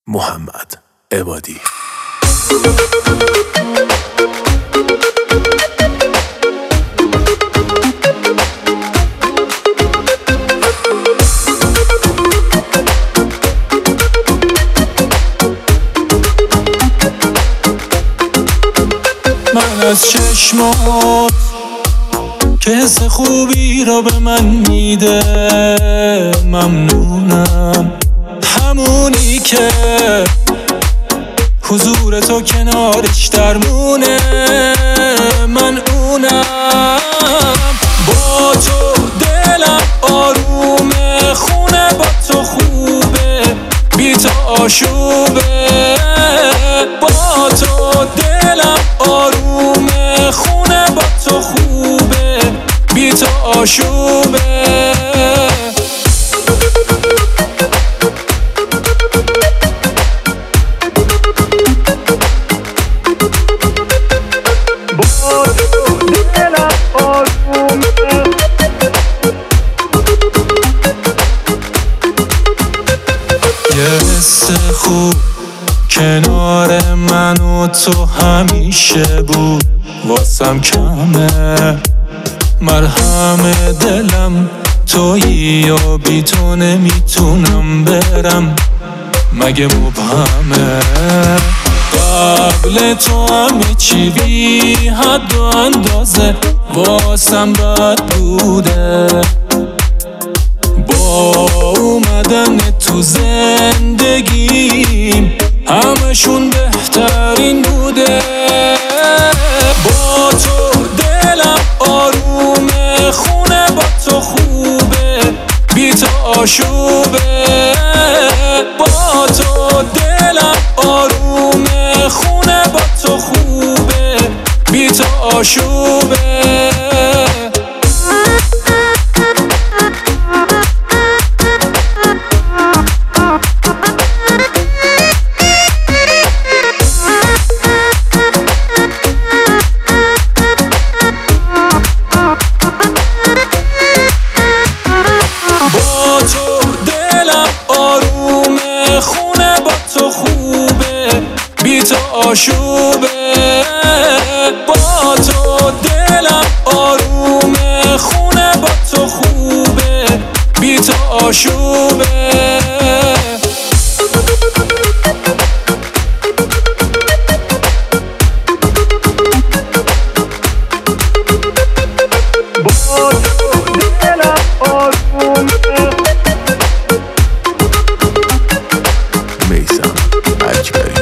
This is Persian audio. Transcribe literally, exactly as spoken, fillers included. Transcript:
محمد عبادی. من از چشمات که حس خوبی را به من میده ممنونم، همونی که حضور تو کنارش درمونه. من اونم، با تو دلم آرومه، خونه با تو خوبه، بی تو آشوبه. با تو دلم آرومه، خونه با تو خوبه، بی تو آشوبه. یه حس خوب کنار من و تو همیشه بود، واسم کمه مرهم دلم تویی و بی تو نمیتونم برم، مگه مبهمه. قبل تو همه چی بی حد و اندازه واسم بد بوده، با اومدن تو زندگیم همشون بهترین بوده. با تو دلم آرومه، خونه با تو خوبه، بی تو آشوبه. با تو دلم آرومه، خونه با تو خوبه، بی تو آشوبه. خونه با تو خوبه، بی تو آشوبه. با تو دلم آرومه، خونه با تو خوبه، بی تو آشوبه. با تو دلم آرومه. میثم اکبری.